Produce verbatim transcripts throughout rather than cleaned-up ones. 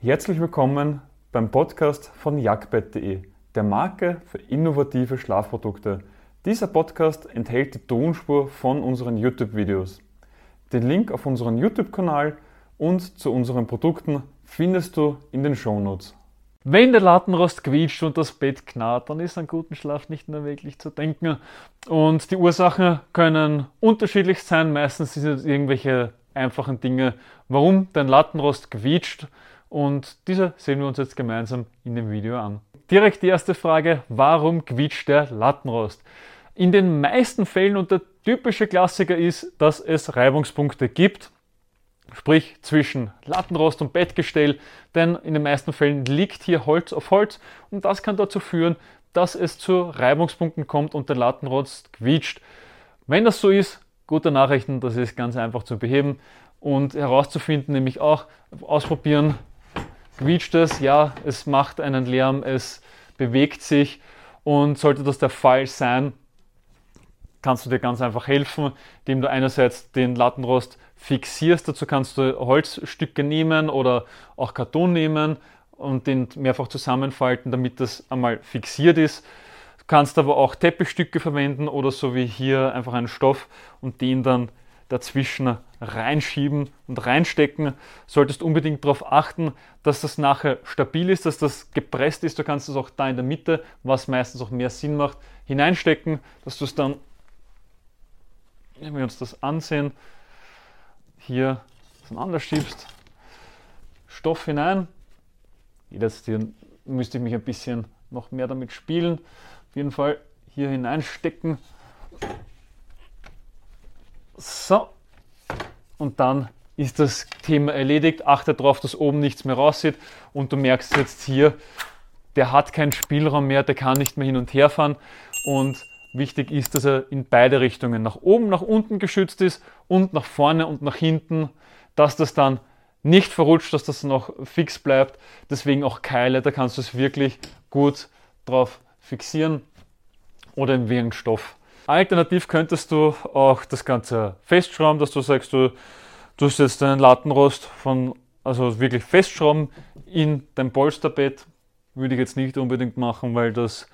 Herzlich willkommen beim Podcast von jagdbett punkt de, der Marke für innovative Schlafprodukte. Dieser Podcast enthält die Tonspur von unseren YouTube-Videos. Den Link auf unseren YouTube-Kanal und zu unseren Produkten findest du in den Shownotes. Wenn der Lattenrost quietscht und das Bett knarrt, dann ist an guten Schlaf nicht mehr wirklich zu denken. Und die Ursachen können unterschiedlich sein. Meistens sind es irgendwelche einfachen Dinge, warum dein Lattenrost quietscht. Und diese sehen wir uns jetzt gemeinsam in dem Video an. Direkt die erste Frage: Warum quietscht der Lattenrost? In den meisten Fällen, und der typische Klassiker ist, dass es Reibungspunkte gibt, sprich zwischen Lattenrost und Bettgestell, denn in den meisten Fällen liegt hier Holz auf Holz und das kann dazu führen, dass es zu Reibungspunkten kommt und der Lattenrost quietscht. Wenn das so ist, gute Nachrichten, das ist ganz einfach zu beheben und herauszufinden, nämlich auch ausprobieren. Quietscht es? Ja, es macht einen Lärm, es bewegt sich, und sollte das der Fall sein, kannst du dir ganz einfach helfen, indem du einerseits den Lattenrost fixierst. Dazu kannst du Holzstücke nehmen oder auch Karton nehmen und den mehrfach zusammenfalten, damit das einmal fixiert ist. Du kannst aber auch Teppichstücke verwenden oder so wie hier einfach einen Stoff und den dann dazwischen reinschieben und reinstecken. Solltest unbedingt darauf achten, dass das nachher stabil ist, dass das gepresst ist. Du kannst es auch da in der Mitte, was meistens auch mehr Sinn macht, hineinstecken, dass du es dann, wenn wir uns das ansehen, hier auseinander schiebst, Stoff hinein. Jetzt hier müsste ich mich ein bisschen noch mehr damit spielen. Auf jeden Fall hier hineinstecken. So, und dann ist das Thema erledigt. Achte darauf, dass oben nichts mehr raussieht und du merkst jetzt hier, der hat keinen Spielraum mehr, der kann nicht mehr hin und her fahren, und wichtig ist, dass er in beide Richtungen, nach oben, nach unten geschützt ist und nach vorne und nach hinten, dass das dann nicht verrutscht, dass das noch fix bleibt. Deswegen auch Keile, da kannst du es wirklich gut drauf fixieren oder in irgendeinen Stoff. Alternativ könntest du auch das Ganze festschrauben, dass du sagst, du tust jetzt deinen Lattenrost von, also wirklich festschrauben in dein Polsterbett. Würde ich jetzt nicht unbedingt machen, weil das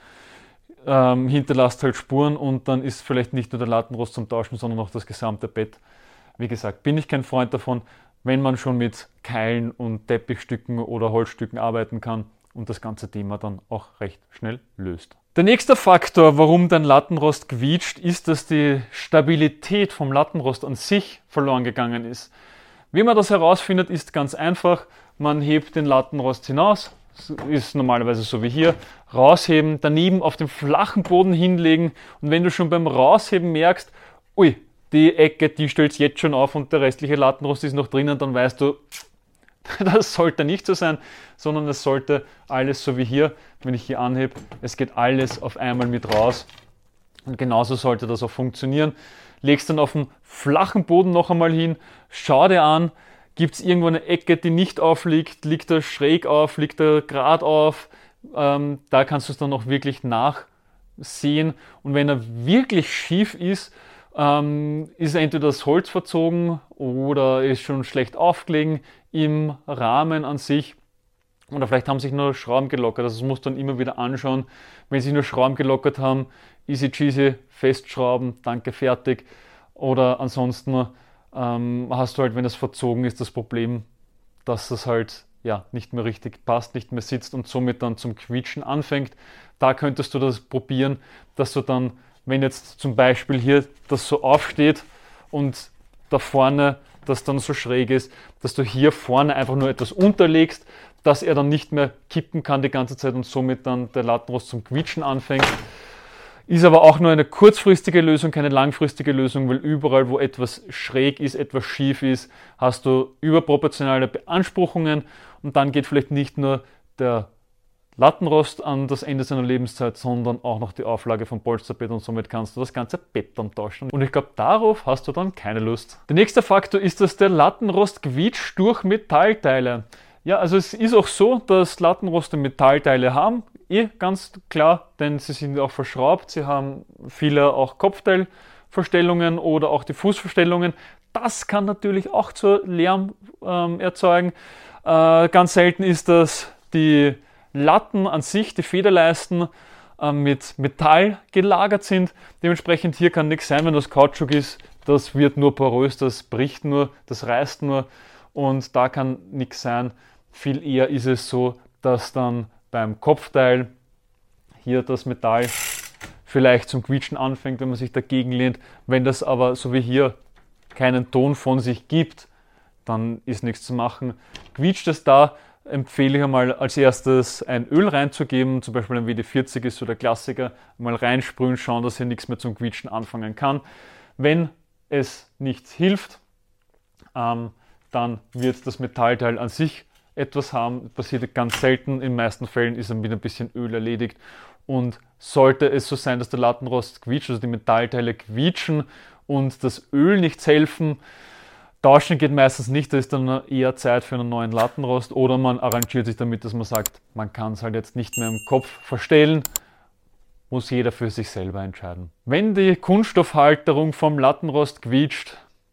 ähm, hinterlässt halt Spuren und dann ist vielleicht nicht nur der Lattenrost zum Tauschen, sondern auch das gesamte Bett. Wie gesagt, bin ich kein Freund davon, wenn man schon mit Keilen und Teppichstücken oder Holzstücken arbeiten kann und das ganze Thema dann auch recht schnell löst. Der nächste Faktor, warum dein Lattenrost quietscht, ist, dass die Stabilität vom Lattenrost an sich verloren gegangen ist. Wie man das herausfindet, ist ganz einfach. Man hebt den Lattenrost hinaus, ist normalerweise so wie hier, rausheben, daneben auf den flachen Boden hinlegen, und wenn du schon beim Rausheben merkst, ui, die Ecke, die stellt jetzt schon auf und der restliche Lattenrost ist noch drinnen, dann weißt du, das sollte nicht so sein, sondern es sollte alles so wie hier, wenn ich hier anhebe, es geht alles auf einmal mit raus, und genauso sollte das auch funktionieren. Legst dann auf den flachen Boden noch einmal hin, schau dir an, gibt es irgendwo eine Ecke, die nicht aufliegt, liegt er schräg auf, liegt er gerade auf, ähm, da kannst du es dann auch wirklich nachsehen, und wenn er wirklich schief ist, Ähm, ist entweder das Holz verzogen oder ist schon schlecht aufgelegen im Rahmen an sich, oder vielleicht haben sich nur Schrauben gelockert. Also das musst du dann immer wieder anschauen. Wenn sich nur Schrauben gelockert haben, easy cheesy, festschrauben, danke, fertig. Oder ansonsten ähm, hast du halt, wenn es verzogen ist, das Problem, dass das halt ja, nicht mehr richtig passt, nicht mehr sitzt und somit dann zum Quietschen anfängt. Da könntest du das probieren, dass du dann, wenn jetzt zum Beispiel hier das so aufsteht und da vorne das dann so schräg ist, dass du hier vorne einfach nur etwas unterlegst, dass er dann nicht mehr kippen kann die ganze Zeit und somit dann der Lattenrost zum Quietschen anfängt. Ist aber auch nur eine kurzfristige Lösung, keine langfristige Lösung, weil überall, wo etwas schräg ist, etwas schief ist, hast du überproportionale Beanspruchungen, und dann geht vielleicht nicht nur der Lattenrost an das Ende seiner Lebenszeit, sondern auch noch die Auflage vom Polsterbett, und somit kannst du das ganze Bett dann tauschen. Und ich glaube, darauf hast du dann keine Lust. Der nächste Faktor ist, dass der Lattenrost quietscht durch Metallteile. Ja, also es ist auch so, dass Lattenroste Metallteile haben, eh ganz klar, denn sie sind auch verschraubt, sie haben viele auch Kopfteilverstellungen oder auch die Fußverstellungen. Das kann natürlich auch zu Lärm ähm, erzeugen. Äh, ganz selten ist das die Latten an sich, die Federleisten, äh, mit Metall gelagert sind. Dementsprechend hier kann nichts sein, wenn das Kautschuk ist. Das wird nur porös, das bricht nur, das reißt nur und da kann nichts sein. Viel eher ist es so, dass dann beim Kopfteil hier das Metall vielleicht zum Quietschen anfängt, wenn man sich dagegen lehnt. Wenn das aber so wie hier keinen Ton von sich gibt, dann ist nichts zu machen. Quietscht es da, empfehle ich einmal als erstes ein Öl reinzugeben, zum Beispiel ein W D vierzig ist so der Klassiker, mal reinsprühen, schauen, dass hier nichts mehr zum Quietschen anfangen kann. Wenn es nichts hilft, ähm, dann wird das Metallteil an sich etwas haben, passiert ganz selten, in den meisten Fällen ist dann wieder ein bisschen Öl erledigt und sollte es so sein, dass der Lattenrost quietscht, also die Metallteile quietschen und das Öl nichts helfen, tauschen geht meistens nicht, da ist dann eher Zeit für einen neuen Lattenrost oder man arrangiert sich damit, dass man sagt, man kann es halt jetzt nicht mehr im Kopf verstellen, muss jeder für sich selber entscheiden. Wenn die Kunststoffhalterung vom Lattenrost quietscht,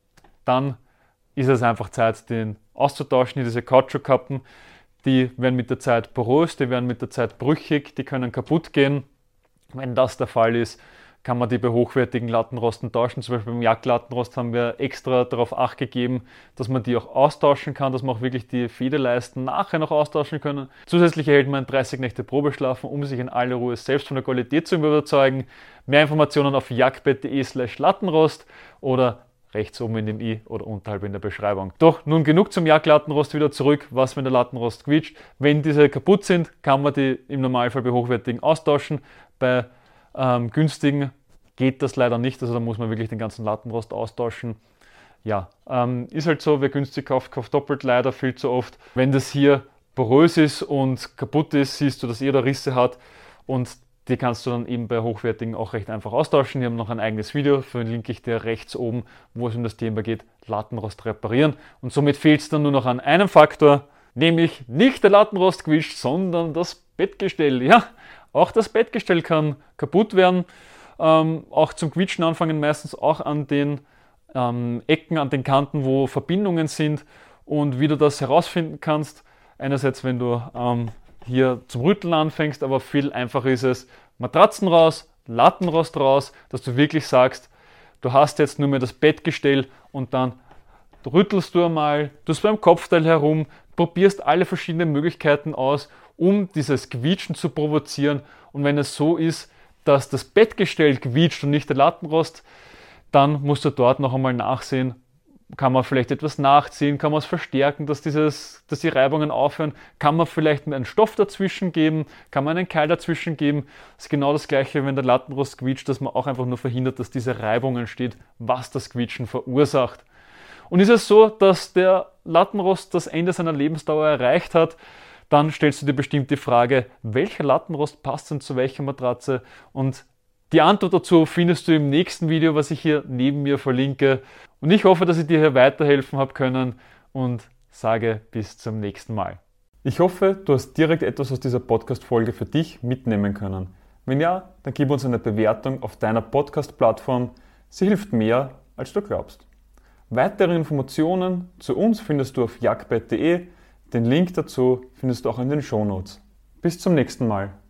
dann ist es einfach Zeit, den auszutauschen. Diese Kautschukkappen, die werden mit der Zeit porös, die werden mit der Zeit brüchig, die können kaputt gehen. Wenn das der Fall ist, kann man die bei hochwertigen Lattenrosten tauschen. Zum Beispiel beim Jagdlattenrost haben wir extra darauf Acht gegeben, dass man die auch austauschen kann, dass man auch wirklich die Federleisten nachher noch austauschen können. Zusätzlich erhält man dreißig Nächte Probeschlafen, um sich in aller Ruhe selbst von der Qualität zu überzeugen. Mehr Informationen auf jagdbett.de slash Lattenrost oder rechts oben in dem i oder unterhalb in der Beschreibung. Doch nun genug zum Jagdlattenrost, wieder zurück. Was, wenn der Lattenrost quietscht? Wenn diese kaputt sind, kann man die im Normalfall bei hochwertigen austauschen. Bei ähm, günstigen geht das leider nicht, also da muss man wirklich den ganzen Lattenrost austauschen. Ja, ähm, ist halt so, wer günstig kauft, kauft doppelt, leider viel zu oft. Wenn das hier porös ist und kaputt ist, siehst du, dass ihr da Risse hat und die kannst du dann eben bei hochwertigen auch recht einfach austauschen. Wir haben noch ein eigenes Video, verlinke ich dir rechts oben, wo es um das Thema geht, Lattenrost reparieren. Und somit fehlt es dann nur noch an einem Faktor, nämlich nicht der Lattenrost quietscht, sondern das Bettgestell. Ja, auch das Bettgestell kann kaputt werden, ähm, auch zum Quietschen anfangen, meistens auch an den ähm, Ecken, an den Kanten, wo Verbindungen sind. Und wie du das herausfinden kannst, einerseits, wenn du ähm, hier zum Rütteln anfängst, aber viel einfacher ist es, Matratzen raus, Lattenrost raus, dass du wirklich sagst, du hast jetzt nur mehr das Bettgestell und dann rüttelst du einmal, tust beim Kopfteil herum, probierst alle verschiedenen Möglichkeiten aus, um dieses Quietschen zu provozieren. Und wenn es so ist, dass das Bettgestell quietscht und nicht der Lattenrost, dann musst du dort noch einmal nachsehen, kann man vielleicht etwas nachziehen, kann man es verstärken, dass, dieses, dass die Reibungen aufhören, kann man vielleicht einen Stoff dazwischen geben, kann man einen Keil dazwischen geben. Das ist genau das Gleiche, wenn der Lattenrost quietscht, dass man auch einfach nur verhindert, dass diese Reibung entsteht, was das Quietschen verursacht. Und ist es so, dass der Lattenrost das Ende seiner Lebensdauer erreicht hat, dann stellst du dir bestimmt die Frage, welcher Lattenrost passt denn zu welcher Matratze? Und die Antwort dazu findest du im nächsten Video, was ich hier neben mir verlinke. Und ich hoffe, dass ich dir hier weiterhelfen habe können und sage bis zum nächsten Mal. Ich hoffe, du hast direkt etwas aus dieser Podcast-Folge für dich mitnehmen können. Wenn ja, dann gib uns eine Bewertung auf deiner Podcast-Plattform. Sie hilft mehr, als du glaubst. Weitere Informationen zu uns findest du auf jagdbett punkt de. Den Link dazu findest du auch in den Shownotes. Bis zum nächsten Mal.